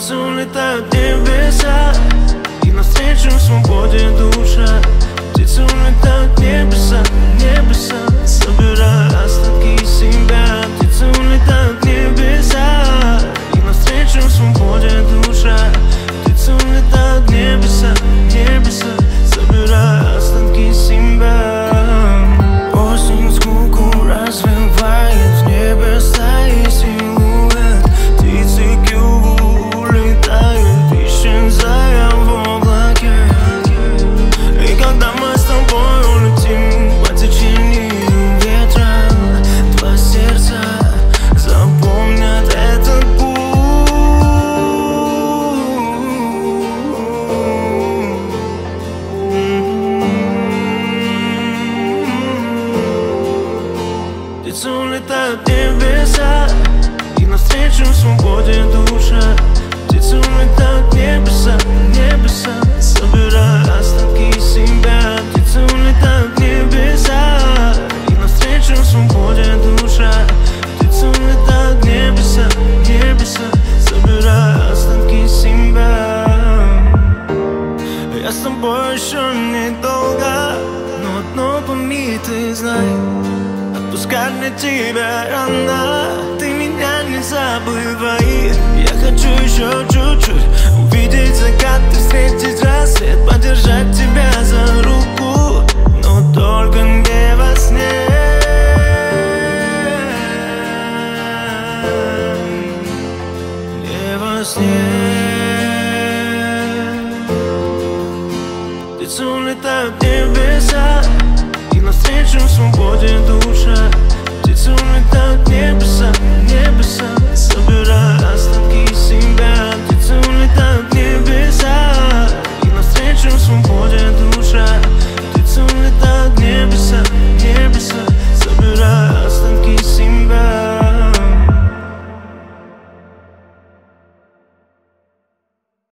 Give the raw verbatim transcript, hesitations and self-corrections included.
Птицы улетают в небеса, и навстречу свободе душа. Птицы улетают в небеса, небеса, собирая остатки себя. Птицы улетают в небеса, и навстречу свободе душа. Птицы улетают в небеса, небеса, собирая остатки себя. Осень скуку развивает в небеса и силуэт. Птицы к югу улетают, исчезая в облаке. И когда мы с тобой улетим по течению ветра, два сердца запомнят этот путь. Птицы улетают в небеса, и навстречу свободе душа. Птицы улетают в небеса, небеса, собирая остатки себя. Птицы улетают в небеса, и навстречу свободе душа. Птицы улетают в небеса, небеса, собирая остатки себя. Я с тобой еще недолго, но одно пойми, ты знай, отпускать мне тебя рано, ты меня не забывай. Я хочу еще чуть-чуть увидеть закат и встретить рассвет, подержать тебя за руку, но только не во сне. Не во сне. Птицы улетают в небеса, и навстречу свободе душа. Птицы улетают в небеса, небеса, собирая остатки себя. Птицы улетают в небеса, и навстречу свободе душа. Птицы улетают в небеса,